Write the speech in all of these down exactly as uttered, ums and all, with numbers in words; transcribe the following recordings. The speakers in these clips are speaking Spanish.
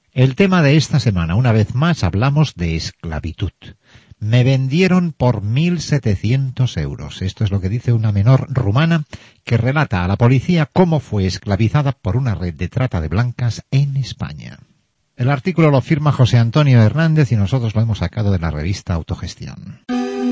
El tema de esta semana, una vez más, hablamos de esclavitud. Me vendieron por mil setecientos euros. Esto es lo que dice una menor rumana que relata a la policía cómo fue esclavizada por una red de trata de blancas en España. El artículo lo firma José Antonio Hernández y nosotros lo hemos sacado de la revista Autogestión.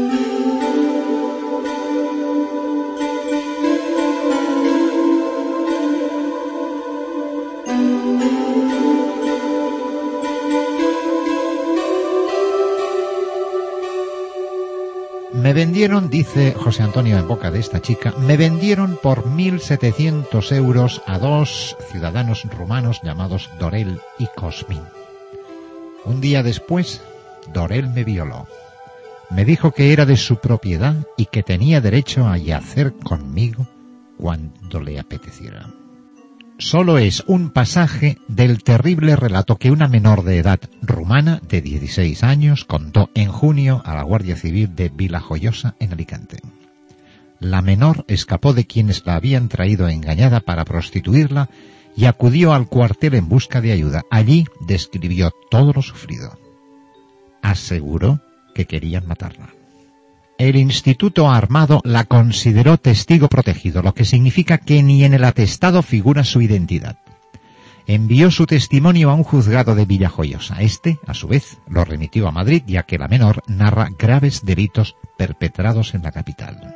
Me vendieron, dice José Antonio en boca de esta chica, me vendieron por mil setecientos euros a dos ciudadanos rumanos llamados Dorel y Cosmin. Un día después, Dorel me violó. Me dijo que era de su propiedad y que tenía derecho a yacer conmigo cuando le apeteciera. Solo es un pasaje del terrible relato que una menor de edad rumana de dieciséis años contó en junio a la Guardia Civil de Vilajoyosa, en Alicante. La menor escapó de quienes la habían traído engañada para prostituirla y acudió al cuartel en busca de ayuda. Allí describió todo lo sufrido. Aseguró que querían matarla. El Instituto Armado la consideró testigo protegido, lo que significa que ni en el atestado figura su identidad. Envió su testimonio a un juzgado de Vilajoyosa. Este, a su vez, lo remitió a Madrid, ya que la menor narra graves delitos perpetrados en la capital.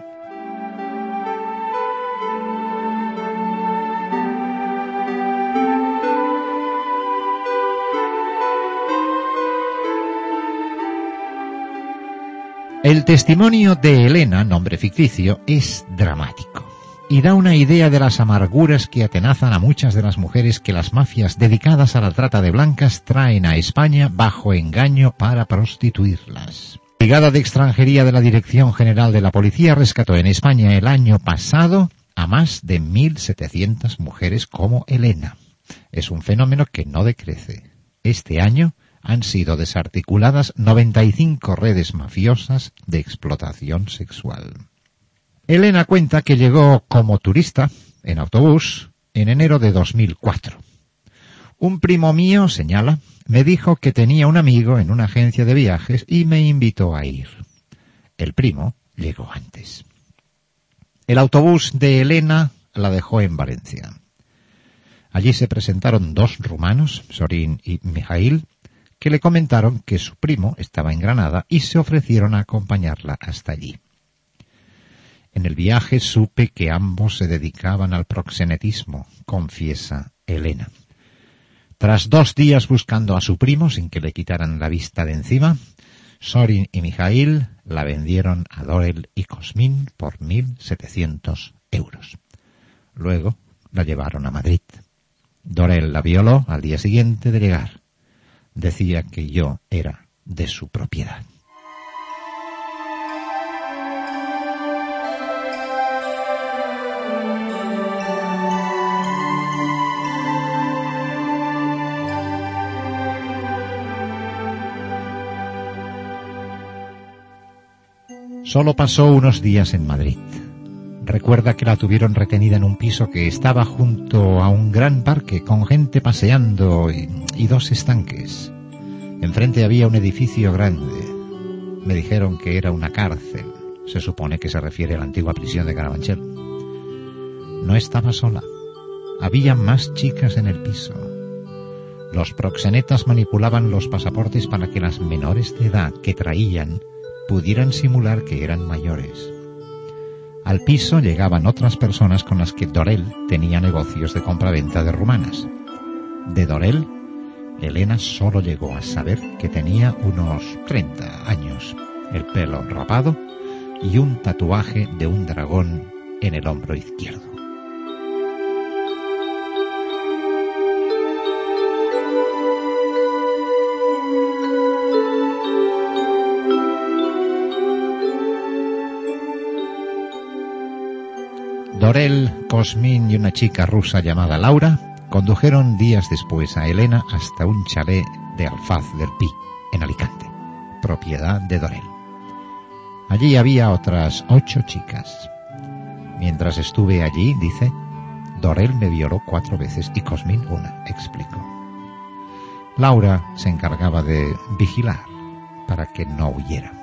El testimonio de Elena, nombre ficticio, es dramático y da una idea de las amarguras que atenazan a muchas de las mujeres que las mafias dedicadas a la trata de blancas traen a España bajo engaño para prostituirlas. La Brigada de Extranjería de la Dirección General de la Policía rescató en España el año pasado a más de mil setecientas mujeres como Elena. Es un fenómeno que no decrece. Este año han sido desarticuladas noventa y cinco redes mafiosas de explotación sexual. Elena cuenta que llegó como turista en autobús en enero de dos mil cuatro. Un primo mío, señala, me dijo que tenía un amigo en una agencia de viajes y me invitó a ir. El primo llegó antes. El autobús de Elena la dejó en Valencia. Allí se presentaron dos rumanos, Sorin y Mijail, que le comentaron que su primo estaba en Granada y se ofrecieron a acompañarla hasta allí. En el viaje supe que ambos se dedicaban al proxenetismo, confiesa Elena. Tras dos días buscando a su primo sin que le quitaran la vista de encima, Sorin y Mijail la vendieron a Dorel y Cosmin por mil setecientos euros. Luego la llevaron a Madrid. Dorel la violó al día siguiente de llegar. Decía que yo era de su propiedad. Solo pasó unos días en Madrid. Recuerda que la tuvieron retenida en un piso que estaba junto a un gran parque con gente paseando y, y dos estanques. Enfrente había un edificio grande. Me dijeron que era una cárcel. Se supone que se refiere a la antigua prisión de Carabanchel. No estaba sola. Había más chicas en el piso. Los proxenetas manipulaban los pasaportes para que las menores de edad que traían pudieran simular que eran mayores. Al piso llegaban otras personas con las que Dorel tenía negocios de compraventa de rumanas. De Dorel, Elena solo llegó a saber que tenía unos treinta años, el pelo rapado y un tatuaje de un dragón en el hombro izquierdo. Dorel, Cosmin y una chica rusa llamada Laura condujeron días después a Elena hasta un chalet de Alfaz del Pi, en Alicante, propiedad de Dorel. Allí había otras ocho chicas. Mientras estuve allí, dice, Dorel me violó cuatro veces y Cosmin una, explicó. Laura se encargaba de vigilar para que no huyera.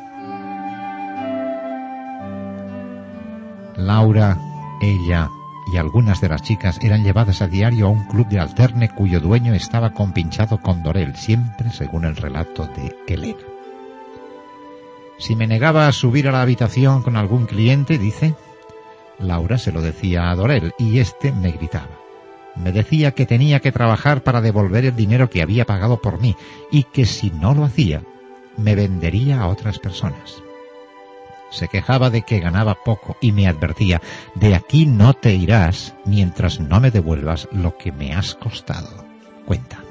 Laura, ella y algunas de las chicas eran llevadas a diario a un club de alterne cuyo dueño estaba compinchado con Dorel, siempre según el relato de Elena. Si me negaba a subir a la habitación con algún cliente, dice, Laura se lo decía a Dorel y éste me gritaba. Me decía que tenía que trabajar para devolver el dinero que había pagado por mí y que si no lo hacía, me vendería a otras personas. Se quejaba de que ganaba poco y me advertía, de aquí no te irás mientras no me devuelvas lo que me has costado. Cuenta.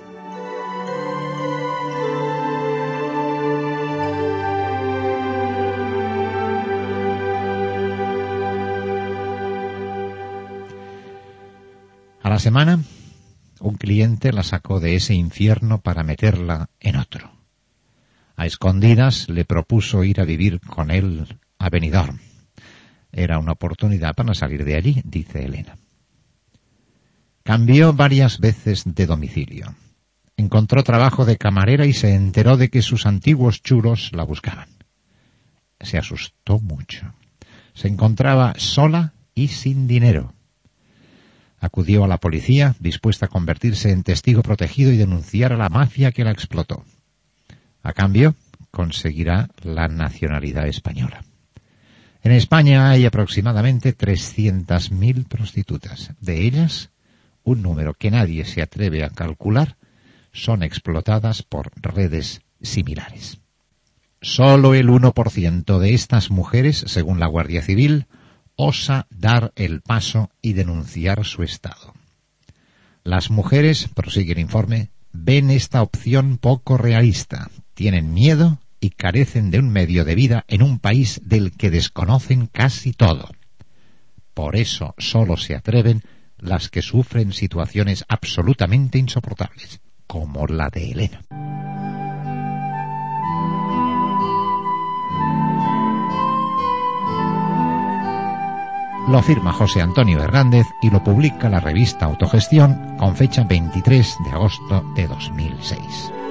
A la semana, un cliente la sacó de ese infierno para meterla en otro. A escondidas le propuso ir a vivir con él a Benidorm. Era una oportunidad para salir de allí, dice Elena. Cambió varias veces de domicilio. Encontró trabajo de camarera y se enteró de que sus antiguos chulos la buscaban. Se asustó mucho. Se encontraba sola y sin dinero. Acudió a la policía, dispuesta a convertirse en testigo protegido y denunciar a la mafia que la explotó. A cambio, conseguirá la nacionalidad española. En España hay aproximadamente trescientas mil prostitutas. De ellas, un número que nadie se atreve a calcular, son explotadas por redes similares. Solo el uno por ciento de estas mujeres, según la Guardia Civil, osa dar el paso y denunciar su estado. Las mujeres, prosigue el informe, ven esta opción poco realista, tienen miedo y carecen de un medio de vida en un país del que desconocen casi todo. Por eso solo se atreven las que sufren situaciones absolutamente insoportables, como la de Elena. Lo firma José Antonio Hernández y lo publica la revista Autogestión con fecha veintitrés de agosto de dos mil seis.